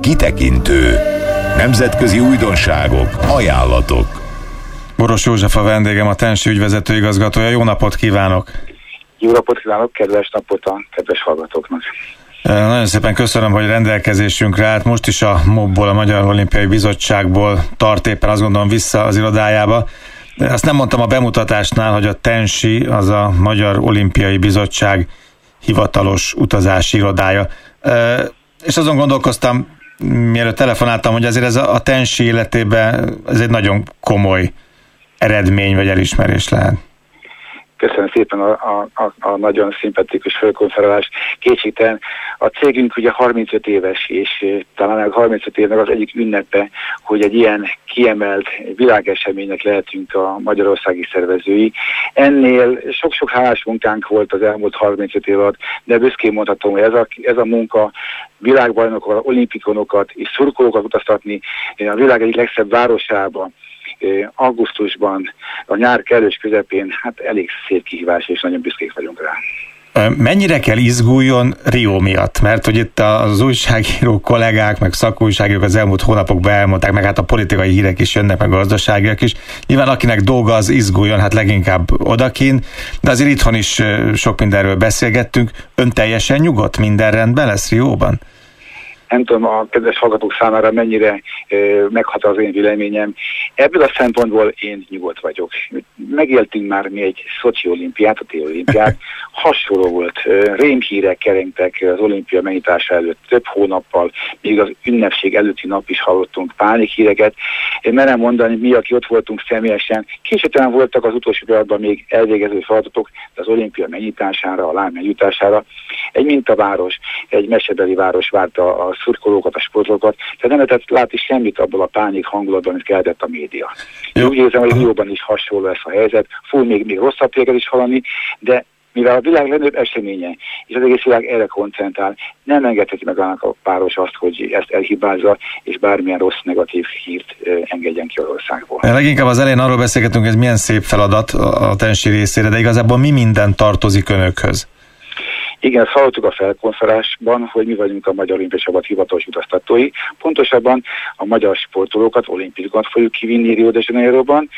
Kitekintő. Nemzetközi újdonságok, ajánlatok. Boros József a vendégem, a Tensi ügyvezető igazgatója. Jó napot kívánok! Jó napot kívánok, kedves napot a kedves hallgatóknak! Nagyon szépen köszönöm, hogy rendelkezésünkre állt. Most is a MOB-ból, a Magyar Olimpiai Bizottságból tart éppen, azt gondolom, vissza az irodájába. De azt nem mondtam a bemutatásnál, hogy a Tensi az a Magyar Olimpiai Bizottság hivatalos utazási irodája. És azon gondolkoztam, mielőtt telefonáltam, hogy azért ez a Tensi életében ez egy nagyon komoly eredmény vagy elismerés lehet. Köszönöm szépen a nagyon szimpatikus fölkonferálást. Kétségtelen a cégünk ugye 35 éves, és talán a 35 évnek az egyik ünnepe, hogy egy ilyen kiemelt világeseménynek lehetünk a magyarországi szervezői. Ennél sok-sok hálás munkánk volt az elmúlt 35 év alatt, de büszkén mondhatom, hogy ez a munka világbajnokokat, olimpikonokat és szurkolókat utaztatni a világ egyik legszebb városába, augusztusban, a nyár kellős közepén, hát elég szép kihívás, és nagyon büszkék vagyunk rá. Mennyire kell izguljon Rio miatt? Mert hogy itt az újságíró kollégák, meg szakújságírók az elmúlt hónapokban elmondták, meg hát a politikai hírek is jönnek, meg a gazdaságiak is. Nyilván akinek dolga az izguljon, hát leginkább odakin, de azért itthon is sok mindenről beszélgettünk. Ön teljesen nyugodt? Minden rendben lesz Rióban? Nem tudom, a kedves hallgatók számára mennyire meghatár az én véleményem. Ebből a szempontból én nyugodt vagyok. Megéltünk már mi egy Szocsi olimpiát, a téli olimpiát. Hasonló volt. Rémhírek kerengtek az olimpia megnyitása előtt több hónappal, még az ünnepség előtti nap is hallottunk pánikhíreket. Én merem mondani, mi, aki ott voltunk személyesen, később voltak az utolsó pillanatban még elvégező feladatok, de az olimpia megnyitására, a lány megnyitására egy mintaváros, egy mesebeli város várta a szurkolókat, a sportolókat, tehát nem lehetett látni semmit abból a pánik hangulatban, amit keltett a média. Én úgy érzem, hogy Rióban is hasonló lesz a helyzet, még rosszabb híreket is hallani, de mivel a világ legnagyobb eseménye, és az egész világ erre koncentrál, nem engedheti meg annak a páros azt, hogy ezt elhibázza, és bármilyen rossz, negatív hírt engedjen ki az országból. Leginkább az elején arról beszélgetünk, hogy ez milyen szép feladat a Tensi részére, de igazából mi minden tartozik önökhöz? Igen, ezt hallottuk a felkonferásban, hogy mi vagyunk a Magyar Olimpiai Csapat hivatalos utaztatói. Pontosabban a magyar sportolókat, olimpikukat fogjuk kivinni Rio de Janeiroban,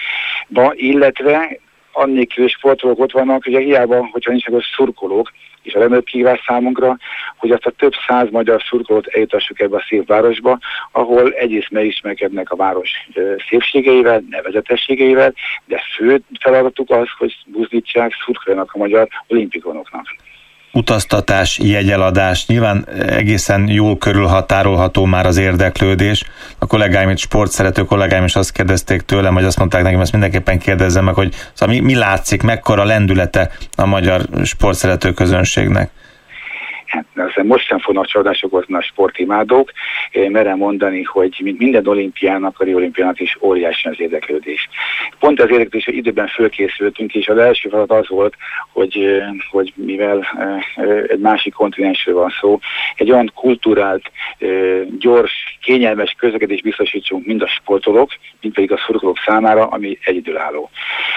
illetve annélkül sportolók ott vannak, ugye hiába, hogyha nincsenek a szurkolók, és a legnagyobb kihívás számunkra, hogy azt a több száz magyar szurkolót eljutassuk ebbe a szép városba, ahol egyrészt megismerkednek a város szépségeivel, nevezetességeivel, de fő feladatuk az, hogy buzdítsák, szurkoljanak a magyar olimpikonoknak. Utaztatás, jegyeladás, nyilván egészen jól körülhatárolható már az érdeklődés. A kollégáim, itt sportszerető kollégáim is azt kérdezték tőlem, hogy azt mondták nekem, ezt mindenképpen kérdezzem meg, hogy szóval mi látszik, mekkora lendülete a magyar sportszerető közönségnek? Hát, most sem fognak csalódások okozni a sportimádók. Én merem mondani, hogy mint minden olimpiának, a Rio olimpiának is óriási az érdeklődés. Pont az érdeklődés, hogy időben fölkészültünk, és az első feladat az volt, hogy mivel egy másik kontinensről van szó, egy olyan kulturált, gyors, kényelmes közlekedést biztosítsunk mind a sportolók, mind pedig a szurkolók számára, ami egyedülálló.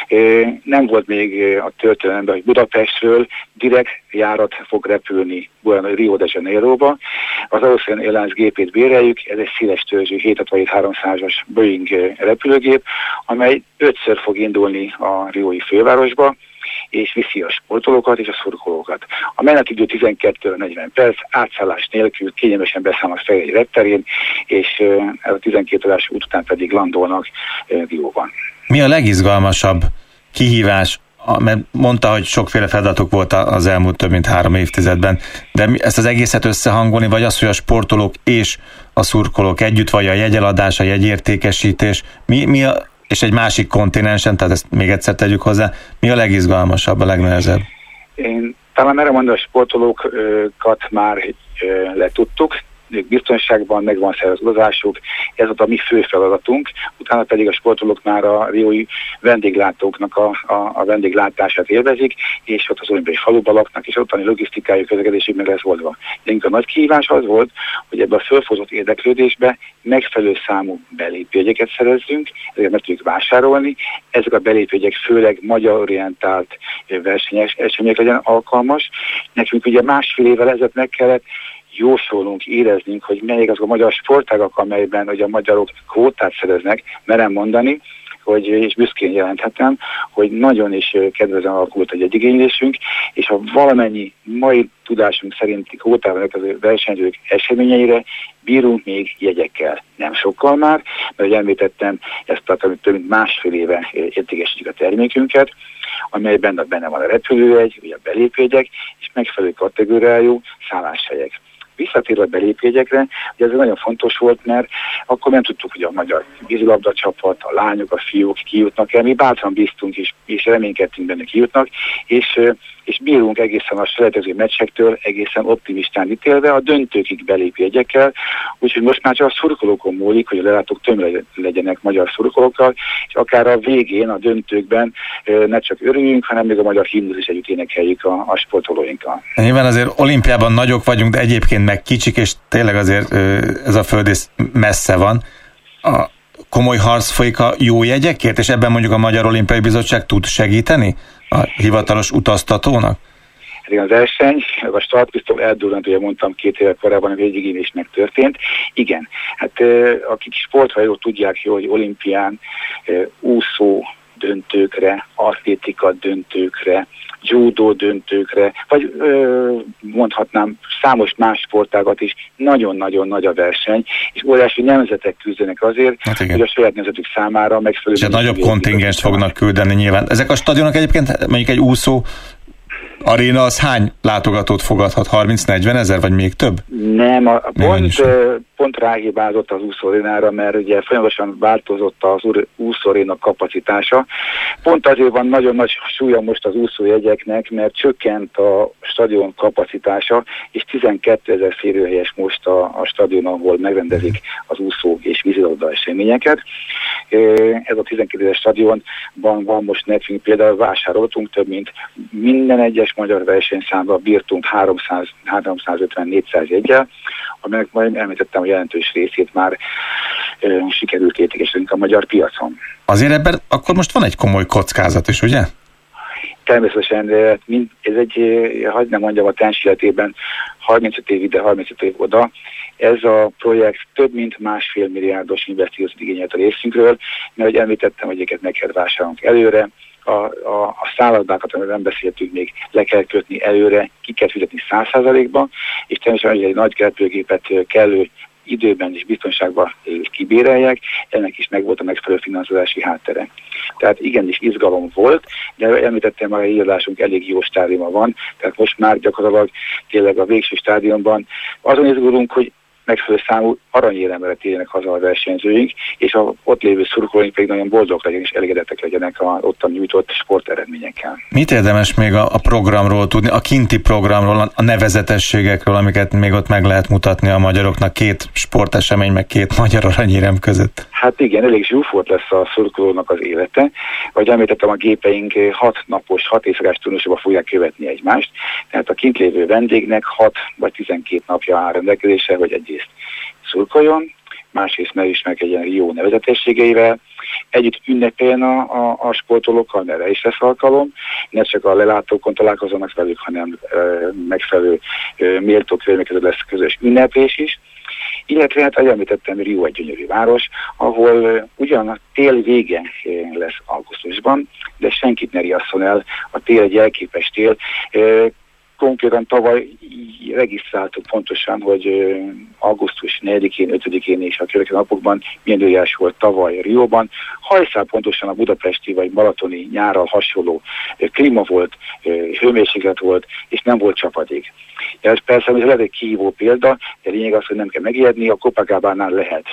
Nem volt még a történelemben, hogy Budapestről direkt járat fog repülni Rio de Janeiroba. Az Austrian Airlines gépét béreljük, ez egy széles törzsű 767-300-as Boeing repülőgép, amely 5-ször fog indulni a riói fővárosba, és viszi a sportolókat és a szurkolókat. A menetidő 12-40 perc, átszállás nélkül kényelmesen beszállnak fel egy repterén, és ez a 12 órás út után pedig landolnak Rióban. Mi a legizgalmasabb kihívás? Mert mondta, hogy sokféle feladatok volt az elmúlt több mint 3 évtizedben, de ezt az egészet összehangolni, vagy az, hogy a sportolók és a szurkolók együtt, vagy a jegyeladás, a jegyértékesítés, és egy másik kontinensen, tehát ezt még egyszer tegyük hozzá, mi a legizgalmasabb, a legnehezebb? Én talán merre mondani, a sportolókat már letudtuk, ők biztonságban, megvan szerveződásuk, ez volt a mi fő feladatunk, utána pedig a sportolók már a riói vendéglátóknak a vendéglátását élvezik, és ott az olimpiai faluban laknak, és ottani logisztikájuk, közlekedésük meg lesz oldva. De a nagy kihívás az volt, hogy ebben a fölfozott érdeklődésbe megfelelő számú belépőjegyeket szerezzünk, ezeket meg tudjuk vásárolni, ezek a belépőjegyek főleg magyar-orientált versenyek legyen alkalmas. Nekünk ugye másfél évvel ezelőtt meg kellett jósolunk, éreznünk, hogy melyik azok a magyar sportágak, amelyben ugye a magyarok kvótát szereznek, merem mondani, és büszkén jelenthetem, hogy nagyon is kedvezően alakult egy igénylésünk, és a valamennyi mai tudásunk szerinti kvótában az versenyzők eseményeire bírunk még jegyekkel. Nem sokkal már, mert ahogy említettem, ezt több mint másfél éve értékesítjük a termékünket, amelyben benne van a repülőjegy, vagy a belépőjegyek, és megfelelő kategóriájú szálláshelyek. Visszatérve a belépőjegyekre, hogy ez nagyon fontos volt, mert akkor nem tudtuk, hogy a magyar vízilabda csapat, a lányok, a fiúk kijutnak el. Mi bátran bíztunk és reménykedtünk benne kijutnak, és bírunk egészen a selejtező meccsektől egészen optimistán ítélve a döntőkig belépőjegyekkel, úgyhogy most már csak a szurkolókon múlik, hogy a lelátók tömre legyenek magyar szurkolókkal, és akár a végén, a döntőkben ne csak örüljünk, hanem még a magyar himnusz is együtt énekeljük a sportolóinkkal. Nyilván azért olimpiában nagyok vagyunk, de egyébként meg kicsik, és tényleg azért ez a földész messze van. A komoly harc folyik a jó jegyekért, és ebben mondjuk a Magyar Olimpiai Bizottság tud segíteni a hivatalos utaztatónak? A verseny, a startpisztol eldőlent, ugye mondtam 2 évvel korábban, a végigén is megtörtént. Igen, hát akik sporthajók tudják jó, hogy olimpián úszó döntőkre, atlétika döntőkre, judó döntőkre, vagy mondhatnám számos más sportágat is, nagyon-nagyon nagy a verseny, és óriási nemzetek küzdenek azért, hogy a saját nemzetük számára megfelelő... És nagyobb kontingenst fognak küldeni nyilván. Ezek a stadionok egyébként, mondjuk egy úszó aréna, az hány látogatót fogadhat? 30-40 ezer, vagy még több? Nem, pont ráhibázott az úszóarénára, mert ugye folyamatosan változott az úszóaréna kapacitása. Pont azért van nagyon nagy súlya most az úszójegyeknek, mert csökkent a stadion kapacitása, és 12 000 férőhelyes most a stadion, ahol megrendezik az úszó és vízilabda eseményeket. Ez a 12 000 stadionban van most nekünk, például vásároltunk több, mint minden egyes magyar versenyszámban bírtunk 350-400 jeggyel, amelyek majd említettem, a jelentős részét már sikerült értékesíteni a magyar piacon. Azért ebben akkor most van egy komoly kockázat is, ugye? Természetesen, ez egy, hagyd nem mondjam, a TENS életében 35 év ide, 35 év oda. Ez a projekt több mint 1,5 milliárdos investíciót igényelt a részünkről, mert ahogy említettem, hogy ezeket meg kell vásárolnunk előre, a szállodákat, amiről nem beszéltünk még, le kell kötni előre, ki kell fizetni 100%-ba, és természetesen egy nagy repülőgépet kellő időben és biztonságban kibéreljek, ennek is megvolt a megfelelő finanszírozási háttere. Tehát igenis izgalom volt, de említettem már, a híradásunk elég jó stádiumban van, tehát most már gyakorlatilag tényleg a végső stádiumban azon izgulunk, hogy megfelelő számú aranyéremre térjenek haza a versenyzőink, és a ott lévő szurkolóink pedig nagyon boldogok legyenek és elégedettek legyenek a ottan nyújtott sporteredményekkel. Mit érdemes még a programról tudni, a kinti programról, a nevezetességekről, amiket még ott meg lehet mutatni a magyaroknak 2 sportesemény, meg 2 magyar aranyérem között? Hát igen, elég zsúfolt lesz a szurkolónak az élete. Ahogy említettem, a gépeink 6 napos, 6 éjszakás turnusokban fogják követni egymást, tehát a kint lévő vendégnek 6 vagy 12 napja áll rendelkezésre, hogy egyrészt szurkoljon, másrészt megismerkedjen jó nevezetességeivel, együtt ünnepeljen a sportolókkal, mert is lesz alkalom, ne csak a lelátókon találkozzanak velük, hanem megfelelő méltó körülmények lesz közös ünneplés is. Illetve hát, ahogy említettem, Rio egy gyönyörű város, ahol ugyan a tél vége lesz augusztusban, de senkit ne riasszon el, a tél egy elképes tél. Konkrétan tavaly regisztráltuk pontosan, hogy augusztus 4-én, 5-én és a következő napokban milyen időjárás volt tavaly Rióban. Hajszál pontosan a budapesti vagy balatoni nyárral hasonló klíma volt, hőmérséklet volt, és nem volt csapadék. Ez persze lehet egy kihívó példa, de lényeg az, hogy nem kell megijedni, a Copacabánál lehet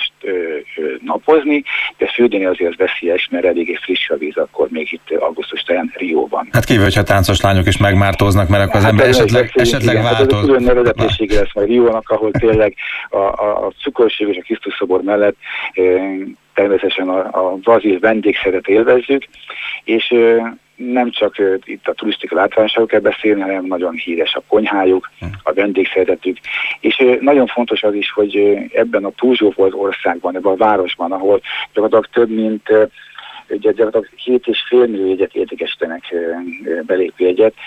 napozni, de fürdeni azért veszélyes, mert eléggé friss a víz akkor még itt augusztus táján Rióban. Hát kívül, hogyha táncos lányok is megmártóznak, mert akkor az ember esetleg változ. Ez külön nevezetessége lesz majd Riónak, ahol tényleg a cukorség és a Krisztus szobor mellett természetesen a brazil vendégszeretet élvezzük, és nem csak itt a turisztikai látványosságról kell beszélni, hanem nagyon híres a konyhájuk, a vendégszeretetük, és nagyon fontos az is, hogy ebben a túlzsúfolt országban, ebben a városban, ahol gyakorlatilag több mint 7,5 millió jegyet értékesítenek belépőjegyet,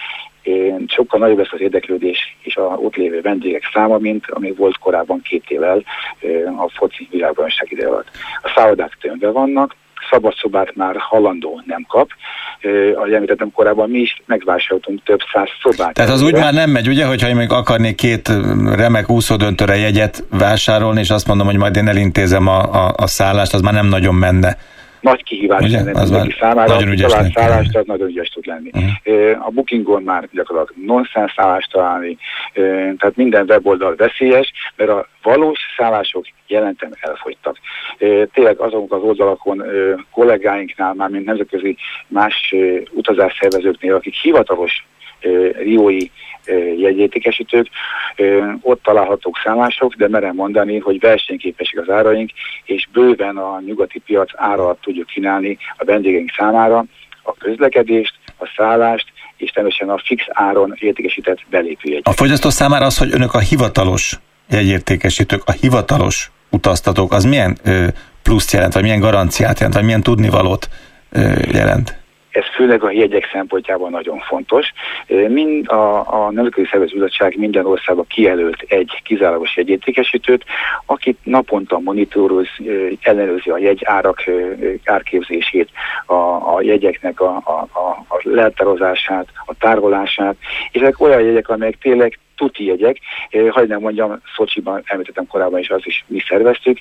sokkal nagyobb lesz az érdeklődés és a ott lévő vendégek száma, mint ami volt korábban 2 évvel a foci világbajnokság ide alatt. A szállodák tömve vannak, szabadszobát már halandó nem kap. Ahogy említettem korábban, mi is megvásároltunk több 100 szobát. Tehát az úgy már nem megy, ugye, hogyha én még akarnék 2 remek úszódöntőre jegyet vásárolni, és azt mondom, hogy majd én elintézem a szállást, az már nem nagyon menne. Nagy kihívás lenne mindenki számára, talán szállást, az nagyon ügyes tud lenni. A Bookingon már gyakorlatilag nonsens szállást találni, tehát minden weboldal veszélyes, mert a valós szállások jelentően elfogytak. Tényleg azok az oldalakon kollégáinknál, már mint nemzetközi más utazásszervezőknél, akik hivatalos riói jegyértékesítők, ott találhatók szállások, de merem mondani, hogy versenyképesek az áraink, és bőven a nyugati piac ára tudjuk kínálni a vendégeink számára a közlekedést, a szállást, és természetesen a fix áron értékesített belépőjegyet. A fogyasztó számára az, hogy önök a hivatalos jegyértékesítők, a hivatalos utaztatók, az milyen pluszt jelent, vagy milyen garanciát jelent, vagy milyen tudnivalót jelent? Ez főleg a jegyek szempontjában nagyon fontos. Mind a Nemzetközi Szervezőbizottság minden országban kijelölt egy kizárólagos jegyértékesítőt, akit naponta monitoroz, ellenőrzi a jegyárak árképzését, a jegyeknek a leltározását, a tárolását, és ezek olyan jegyek, amelyek tényleg tuti jegyek, hadd nem mondjam, Szocsiban említettem korábban is, az is mi szerveztük.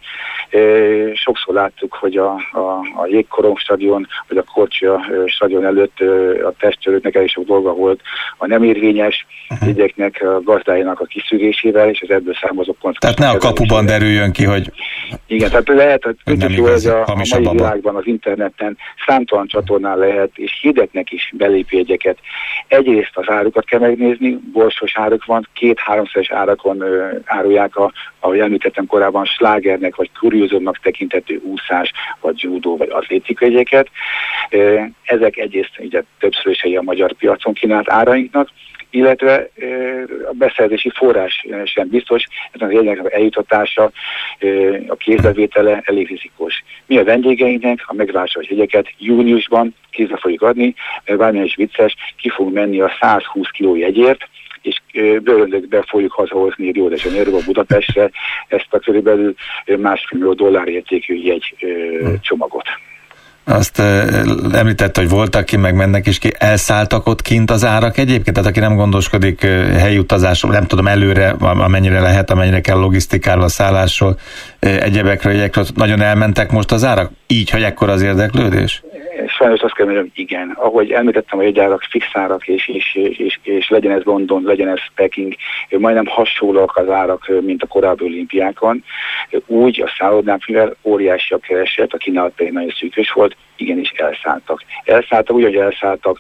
Sokszor láttuk, hogy a Jégkorong stadion, vagy a Korcsolya stadion előtt a testőröknek elég sok dolga volt a nem érvényes jegyeknek, a gazdájának a kiszűrésével, és az ebből származó pont. Tehát ne a kapuban derüljön ki, hogy... Igen, tehát lehet, hogy a mai világban, az interneten számtalan csatornán lehet, és hirdetnek is belépőjegyeket. Egyrészt az árukat kell megnézni, borsos áruk van, 2-3-szeres árakon árulják ahogy említettem korábban, slágernek vagy kuriózumnak tekintető úszás, vagy judó, vagy atlétikai jegyeket. Ezek egyrészt ugye többszörösei a magyar piacon kínált árainknak, illetve a beszerzési forrás sem biztos, ezen az jegyeknek eljutatása, a kézbevétele elég rizikós. Mi a vendégeinknek a megvásárolt jegyeket júniusban kézbe fogjuk adni, mert bármilyen is vicces, ki fog menni a 120 kg jegyért, és bőröndökbe fogjuk hazahozni Rio de Janeiroba, Budapestre ezt a körülbelül $1,5 millió értékű jegy csomagot. Azt említette, hogy voltak ki, meg mennek is ki, elszálltak ott kint az árak egyébként? Tehát aki nem gondoskodik helyi utazásról, nem tudom előre, amennyire lehet, amennyire kell logisztikáról, a szállásról, egyebekről, jegyekről, nagyon elmentek most az árak? Így, hogy ekkora az érdeklődés? Sajnos azt kell mondjam, igen. Ahogy említettem, a jegyárak fixárak, és legyen ez London, legyen ez Peking, majdnem hasonlóak az árak, mint a korábbi olimpiákon. Úgy a szállodák, mivel óriási a kereslet, a kínálat pedig nagyon szűkös volt, igenis elszálltak. Elszálltak, úgy, hogy elszálltak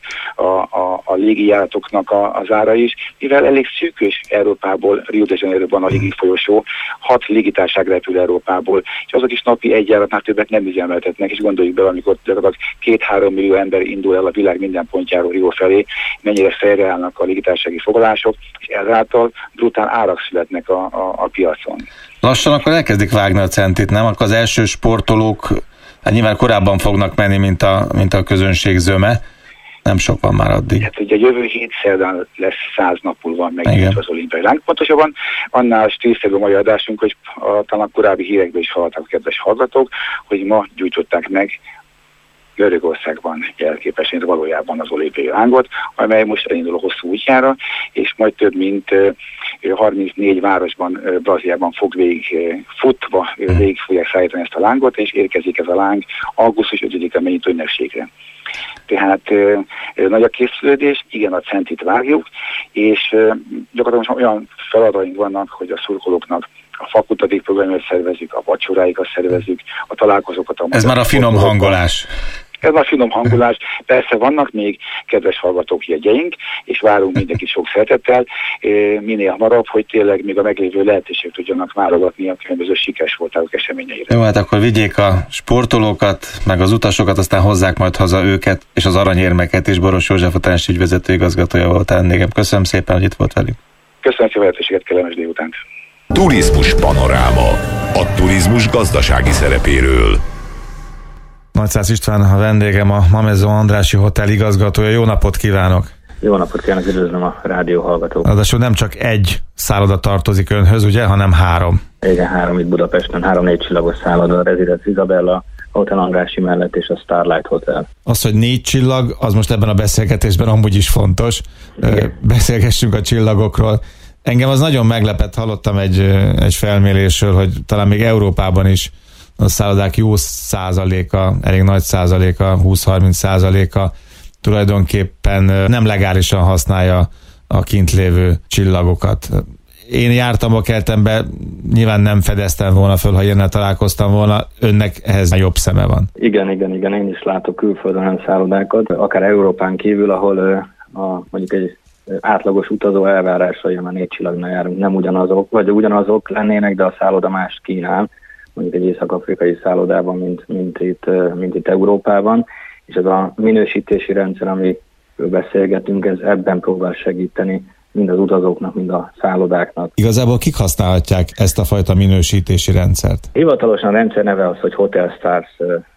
a légijáratoknak az ára is, mivel elég szűkös Európából, Rio de Janeiroban a légi folyosó, 6 légitársaság repül Európából, és azok is napi egy járatnál többet nem üzemeltetnek, és gondoljuk be, amikor 2-3 millió ember indul el a világ minden pontjáról Rio felé, mennyire fejreállnak a légitársasági foglalások, és ezáltal brutál árak születnek a piacon. Lassan akkor elkezdik vágni a centit, nem? Akkor az első sportolók hát nyilván korábban fognak menni, mint a közönség zöme. Nem sok van már addig. Hát ugye jövő hét szerdán lesz 100 napul van megnyitva az olimpiai láng. Pontosabban annál stílszerű a mai adásunk, hogy talán korábbi hírekből is hallották a kedves hallgatók, hogy ma gyújtották meg Görögországban jelképesen valójában az olimpiai lángot, amely most elindul a hosszú útjára, és majd több mint 34 városban, Brazíliában fog végig fogják szállítani ezt a lángot, és érkezik ez a láng augusztus 5-e megnyitó ünnepségre. Tehát nagy a készülődés, igen, a centit vágjuk, és gyakorlatilag olyan feladataink vannak, hogy a szurkolóknak a fakultatív programját szervezzük, a vacsoráikat szervezzük, a találkozókat. Ez már a finom hangolás. Ez a finom hangulás. Persze vannak még kedves hallgatók jegyeink, és várunk mindenki sok szeretettel, minél hamarabb, hogy tényleg még a meglévő lehetőség tudjanak válogatni a különböző sikeres voltálók eseményeire. Jó, hát akkor vigyék a sportolókat, meg az utasokat, aztán hozzák majd haza őket, és az aranyérmeket is. Boros József, a TENS ügyvezető igazgatója volt vendégem. Köszönöm szépen, hogy itt volt velünk. Köszönöm szépen a lehetőséget, kellemes délutánt. Turizmus panoráma. A turizmus gazdasági szerepéről. Nagyszász István a vendégem, a Mamezo Andrássy Hotel igazgatója. Jó napot kívánok! Jó napot kívánok, üdvözlöm a rádió hallgatókat. Ráadásul nem csak egy szálloda tartozik önhöz, ugye, hanem 3. Igen, 3 itt Budapesten, 3-4 csillagos szálloda, a Residence Isabella, Hotel Andrássy mellett és a Starlight Hotel. Az, hogy 4 csillag, az most ebben a beszélgetésben amúgy is fontos. Igen. Beszélgessünk a csillagokról. Engem az nagyon meglepett, hallottam egy felmérésről, hogy talán még Európában is a szállodák jó százaléka, elég nagy százaléka, 20-30%-a tulajdonképpen nem legálisan használja a kint lévő csillagokat. Én jártam a kertembe, nyilván nem fedeztem volna föl, ha ilyennel találkoztam volna, önnek ehhez jobb szeme van. Igen, én is látok külföldön olyan szállodákat, akár Európán kívül, ahol mondjuk egy átlagos utazó elvárásai, a 4 csillagnál járunk, nem ugyanazok, vagy ugyanazok lennének, de a szálloda mást kínál, mondjuk egy észak-afrikai szállodában, mint itt Európában, és ez a minősítési rendszer, amiről beszélgetünk, ez ebben próbál segíteni mind az utazóknak, mind a szállodáknak. Igazából kik használhatják ezt a fajta minősítési rendszert? Hivatalosan a rendszer neve az, hogy Hotel Stars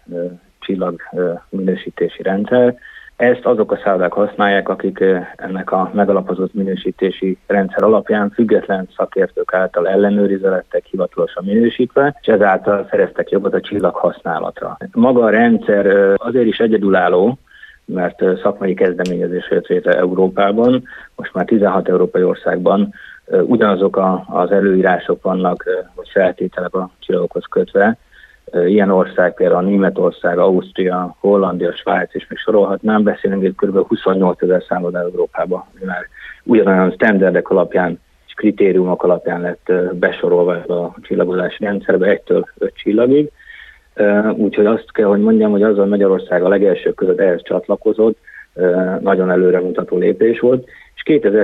csillag minősítési rendszer. Ezt azok a szállodák használják, akik ennek a megalapozott minősítési rendszer alapján független szakértők által ellenőrizve lettek, hivatalosan minősítve, és ezáltal szereztek jogot a csillag használatra. Maga a rendszer azért is egyedülálló, mert szakmai kezdeményezés jött létre Európában, most már 16 európai országban ugyanazok az előírások vannak, vagy feltételek a csillagokhoz kötve. Ilyen ország például Németország, Ausztria, Hollandia, Svájc, és még sorolhatnám, beszélünk egy kb. 28 000 szálloda Európában, már ugyanolyan standardek alapján és kritériumok alapján lett besorolva a csillagozási rendszerbe 1-től 5 csillagig. Úgyhogy azt kell, hogy mondjam, hogy azzal Magyarország a legelsők között ehhez csatlakozott, nagyon előremutató lépés volt, és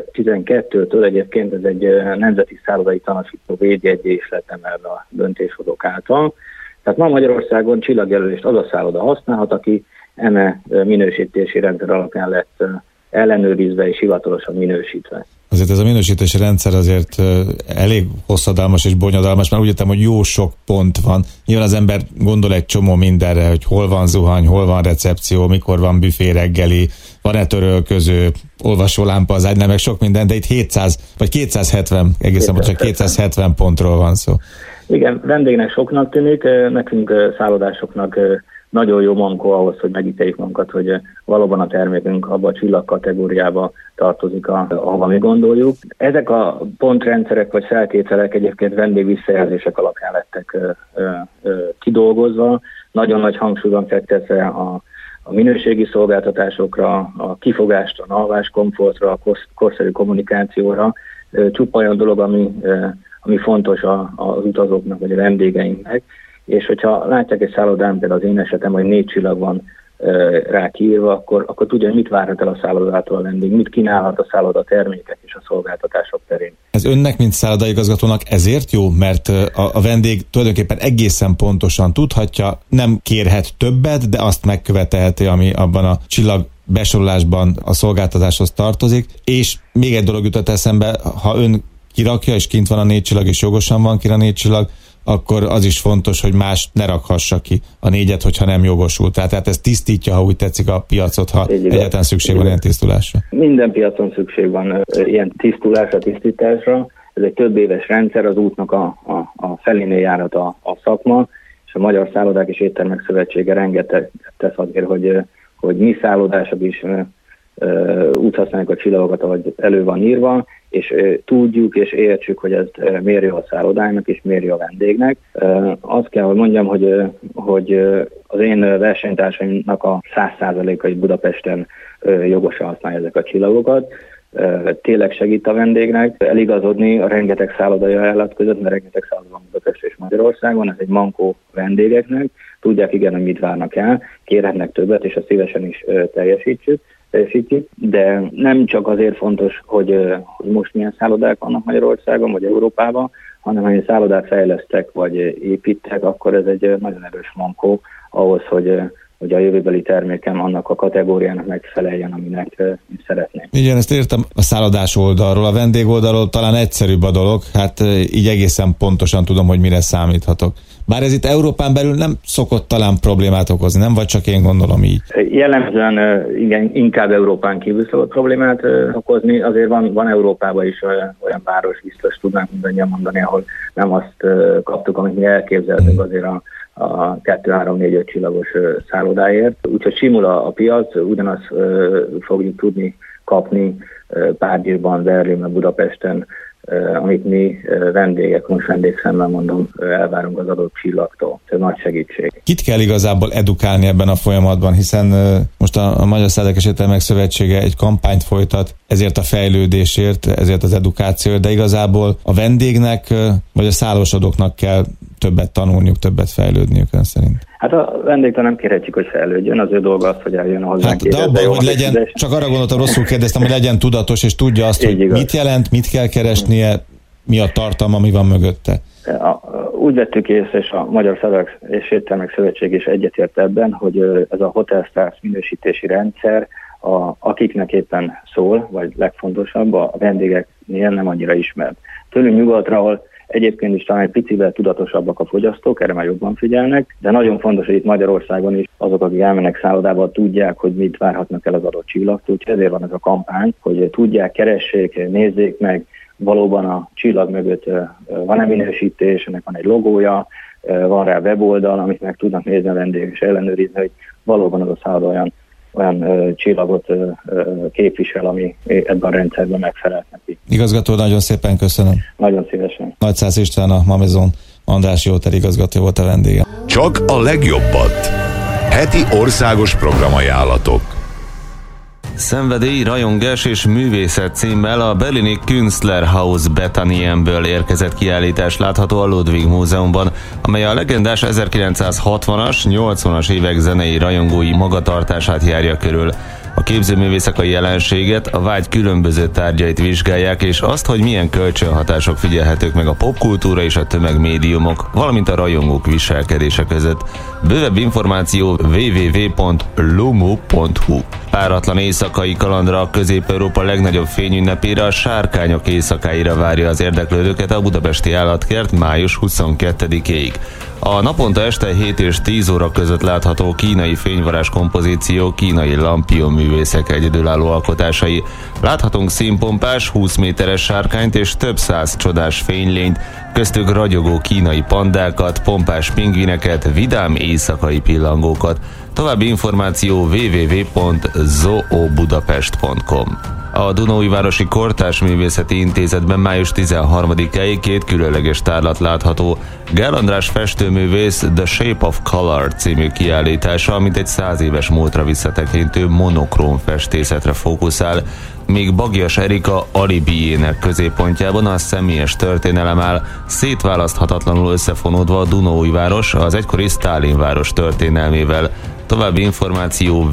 2012-től egyébként ez egy nemzeti szállodai tanácsító védjeggyé is lett emelve a döntéshozók által. Tehát ma Magyarországon csillagjelölést az a szálloda használhat, aki eme minősítési rendszer alapján lett ellenőrizve és hivatalosan minősítve. Azért ez a minősítési rendszer azért elég hosszadalmas és bonyodalmas, mert úgy értem, hogy jó sok pont van. Nyilván az ember gondol egy csomó mindenre, hogy hol van zuhany, hol van recepció, mikor van büfé reggeli, van-e törölköző, olvasólámpa az ágynál, meg sok minden, de itt 700 vagy 270, egészen csak 270 pontról van szó. Igen, vendégnek soknak tűnik, nekünk szállodásoknak nagyon jó mankó ahhoz, hogy megítéljük magunkat, hogy valóban a termékünk abba a csillag kategóriába tartozik, ahova mi gondoljuk. Ezek a pontrendszerek vagy feltételek egyébként vendégvisszajelzések alapján lettek kidolgozva, nagyon nagy hangsúlyban fektetve a minőségi szolgáltatásokra, a kifogásra, a alváskomfortra, a korszerű kommunikációra, csupa olyan dolog, ami fontos az utazóknak vagy a vendégeinknek, és hogyha látják egy szállodán, például az én esetem, hogy 4 csillag van rá kiírva, akkor tudja, hogy mit várhat el a szállodától a vendég, mit kínálhat a szálloda termékek és a szolgáltatások terén. Ez önnek, mint szállodaigazgatónak ezért jó, mert a vendég tulajdonképpen egészen pontosan tudhatja, nem kérhet többet, de azt megkövetelheti, ami abban a csillag besorolásban a szolgáltatáshoz tartozik, és még egy dolog jutott eszembe, ha ön kirakja, és kint van a 4 csillag, és jogosan van kint a 4 csillag, akkor az is fontos, hogy más ne rakhassa ki a 4-et, hogyha nem jogosult. Tehát ez tisztítja, ha úgy tetszik a piacot, ha egyáltalán szükség van ilyen tisztulásra. Minden piacon szükség van ilyen tisztulásra, tisztításra. Ez egy több éves rendszer, az útnak a felénél járat a szakma, és a Magyar Szállodák és Éttermek Szövetsége rengeteg tesz azért, hogy mi szállodások is úgy használjuk a csillagokat, ahogy elő van írva, és tudjuk és értsük, hogy ez miért jó a szállodának és miért jó a vendégnek. Azt kell, hogy mondjam, hogy az én versenytársaimnak a 100%-a Budapesten jogosan használja ezek a csillagokat. Tényleg segít a vendégnek eligazodni a rengeteg szállodai ajánlat között, mert rengeteg szálloda van Budapest és Magyarországon, ez egy mankó vendégeknek, tudják igen, hogy mit várnak el, kérhetnek többet, és azt szívesen is teljesítjük, de nem csak azért fontos, hogy most milyen szállodák vannak Magyarországon vagy Európában, hanem ha szállodát fejlesztek vagy építek, akkor ez egy nagyon erős mankó ahhoz, hogy a jövőbeli termékem annak a kategóriának megfeleljen, aminek szeretném. Igen, ezt értem a szállodás oldalról, a vendég oldalról talán egyszerűbb a dolog, hát így egészen pontosan tudom, hogy mire számíthatok. Bár ez itt Európán belül nem szokott talán problémát okozni, nem? Vagy csak én gondolom így? Jellemzően igen, inkább Európán kívül szokott problémát okozni. Azért van Európában is olyan város, biztos tudnánk mindannyian mondani, ahol nem azt kaptuk, amit mi elképzeltünk azért a 2-3-4-5 csillagos szállodáért. Úgyhogy simul a piac, ugyanazt fogjuk tudni kapni Párizsban, Berlinben, Budapesten, amit mi vendégek, most vendégszemmel mondom, elvárunk az adott csillagtól. Ez nagy segítség. Kit kell igazából edukálni ebben a folyamatban, hiszen most a Magyar Szállodák és Éttermek Szövetsége egy kampányt folytat ezért a fejlődésért, ezért az edukációért, de igazából a vendégnek vagy a szállósodóknak kell többet tanulniuk, többet fejlődniük ön szerint. Hát a vendégtől nem kérhetjük, hogy fejlődjön, az ő dolga az, hogy eljön hozzánk. Hát, de abban, hogy legyen, csak arra gondoltam, rosszul kérdeztem, hogy legyen tudatos, és tudja azt, hogy mit jelent, mit kell keresnie, mi a tartalma, mi van mögötte. Úgy vettük észre, és a Magyar Szállodák és Éttermek Szövetség is egyetért ebben, hogy ez a Hotel Stars minősítési rendszer, akiknek éppen szól, vagy legfontosabb, a vendégeknél nem annyira ismert. Tőlünk nyugatra, ahol egyébként is talán egy picivel tudatosabbak a fogyasztók, erre már jobban figyelnek, de nagyon fontos, hogy itt Magyarországon is azok, akik elmennek szállodába, tudják, hogy mit várhatnak el az adott csillagtól. Úgyhogy ezért van ez a kampány, hogy tudják, keressék, nézzék meg, valóban a csillag mögött van-e minősítés, ennek van egy logója, van rá weboldal, amit meg tudnak nézni a vendégek és ellenőrizni, hogy valóban az a szálloda olyan csillagot képvisel, ami ebben a rendszerben megfelel neki. Igazgató, nagyon szépen köszönöm. Nagyon szívesen. Nagyszász István, a Mamizon Andrássy Hotel igazgató volt a vendége. Csak a legjobbat. Heti országos programajánlatok. Szenvedély, rajongás és művészet címmel a berlini Künstlerhaus Bethanienből érkezett kiállítás látható a Ludwig Múzeumban, amely a legendás 1960-as, 80-as évek zenei rajongói magatartását járja körül. A képzőművészek a jelenséget, a vágy különböző tárgyait vizsgálják, és azt, hogy milyen kölcsönhatások figyelhetők meg a popkultúra és a tömegmédiumok, valamint a rajongók viselkedése között. Bővebb információ www.lumu.hu. Páratlan éjszakai kalandra a Közép-Európa legnagyobb fényünnepére, a Sárkányok éjszakáira várja az érdeklődőket a Budapesti Állatkert május 22-ig. A naponta este 7 és 10 óra között látható kínai fényvarázs kompozíció kínai lampion művészek egyedülálló alkotásai. Láthatunk színpompás, 20 méteres sárkányt és több száz csodás fénylényt, köztük ragyogó kínai pandákat, pompás pingvineket, vidám éjszakai pillangókat. További információ www.zoobudapest.com. A Dunaújvárosi Kortárs Művészeti Intézetben május 13-áig 2 különleges tárlat látható. Gál András festőművész The Shape of Color című kiállítása, mint egy 100 éves múltra visszatekintő monokróm festészetre fókuszál, míg Baggyas Erika alibiének középpontjában a személyes történelem áll, szétválaszthatatlanul összefonódva a Dunaújváros az egykori Sztálinváros történelmével. További információ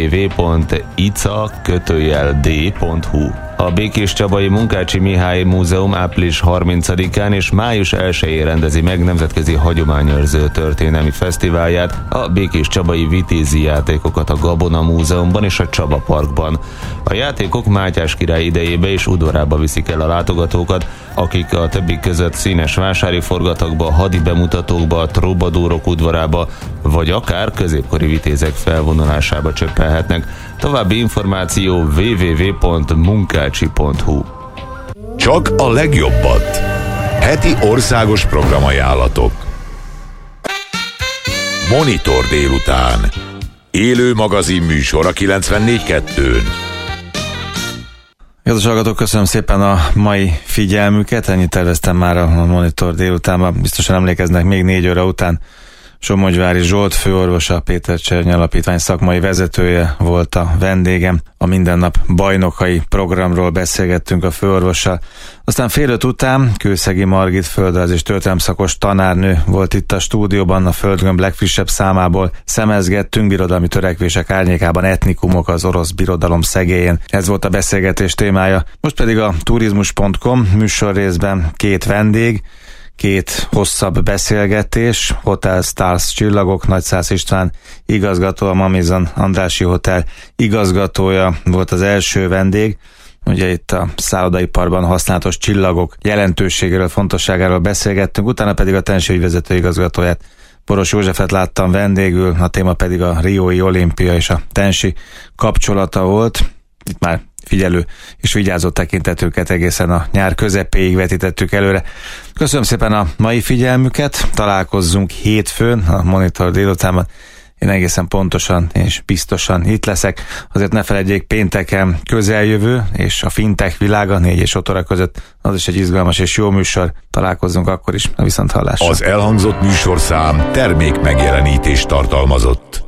www.ica-d.hu. A Békéscsabai Munkácsi Mihály Múzeum április 30-án és május 1-én rendezi meg nemzetközi hagyományőrző történelmi fesztiválját, a Békéscsabai vitézi játékokat a Gabona Múzeumban és a Csaba Parkban. A játékok Mátyás király idejébe és udvarába viszik el a látogatókat, akik a többi között színes vásári forgatagba, hadi bemutatókba, trubadúrok udvarába, vagy akár középkori vitézek felvonulásába csöppelhetnek. További információ www.munkácsi.hu. Csak a legjobbat. Heti országos programajánlatok. Monitor délután. Élő magazinműsor a 94.2-n. Kedves hallgatók, köszönöm szépen a mai figyelmüket, ennyit terveztem már a Monitor délutánban, biztosan emlékeznek, még 4 óra után Somogyvári Zsolt főorvosa, Péter Cserny Alapítvány szakmai vezetője volt a vendégem. A Mindennap bajnokai programról beszélgettünk a főorvossal. Aztán 4:30 után Kőszegi Margit földrajz és történelemszakos tanárnő volt itt a stúdióban, a Földgömb legfrissebb számából szemezgettünk, birodalmi törekvések árnyékában etnikumok az orosz birodalom szegélyén. Ez volt a beszélgetés témája. Most pedig a turizmus.com műsorrészben 2 vendég, 2 hosszabb beszélgetés, Hotel Stars csillagok, Nagyszász István igazgató, a Mamizon Andrássy Hotel igazgatója volt az első vendég, Ugye itt a szállodaiparban használatos csillagok jelentőségéről, fontosságáról beszélgettünk, utána pedig a TENSI ügyvezető igazgatóját, Boros Józsefet láttam vendégül, a téma pedig a riói olimpia és a TENSI kapcsolata volt. Itt már figyelő és vigyázó tekintetőket egészen a nyár közepéig vetítettük előre. Köszönöm szépen a mai figyelmüket, találkozzunk hétfőn a Monitor délutánban. Én egészen pontosan és biztosan itt leszek. Azért ne feledjék, pénteken közeljövő és a fintech világa 4 és 5 óra között, az is egy izgalmas és jó műsor. Találkozzunk akkor is, a viszonthallásra. Az elhangzott műsorszám termék megjelenítést tartalmazott.